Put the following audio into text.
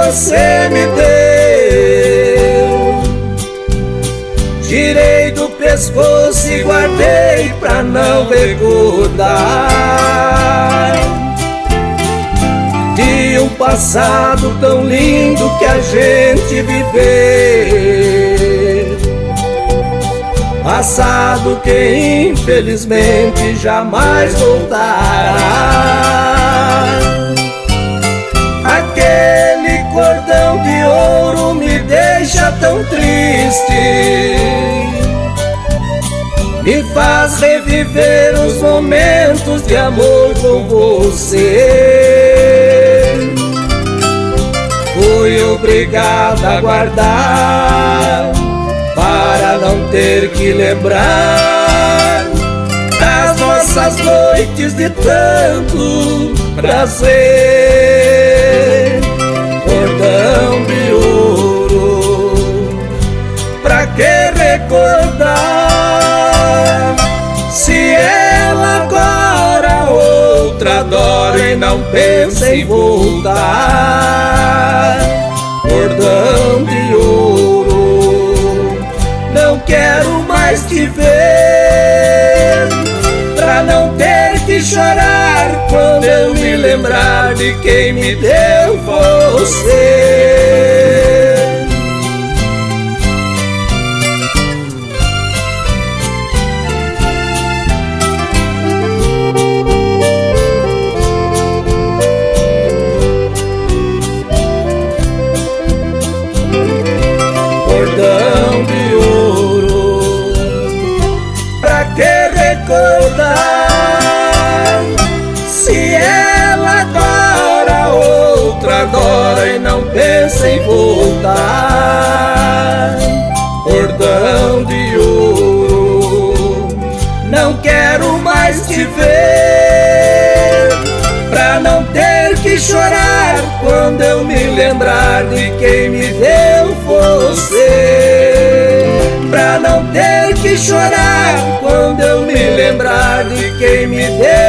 você me deu. Tirei do pescoço e guardei pra não recordar de um passado tão lindo que a gente viveu. Passado que infelizmente jamais voltará. Aquele cordão de ouro me deixa tão triste, me faz reviver os momentos de amor com você. Fui obrigado a guardar para não ter que lembrar das nossas noites de tanto prazer. Cordão de ouro, pra que recordar se ela agora outra adora e não pensa em voltar? Cordão de ouro, não quero mais te ver, pra não ter que chorar quando eu me lembrar de quem me deu você. Cordão de ouro, pra que recordar se ela adora outra adora e não pensa em voltar? Cordão de ouro, não quero mais te ver, pra não ter que chorar quando eu me lembrar de quem me deu você. Pra não ter que chorar quando eu me lembrar de quem me deu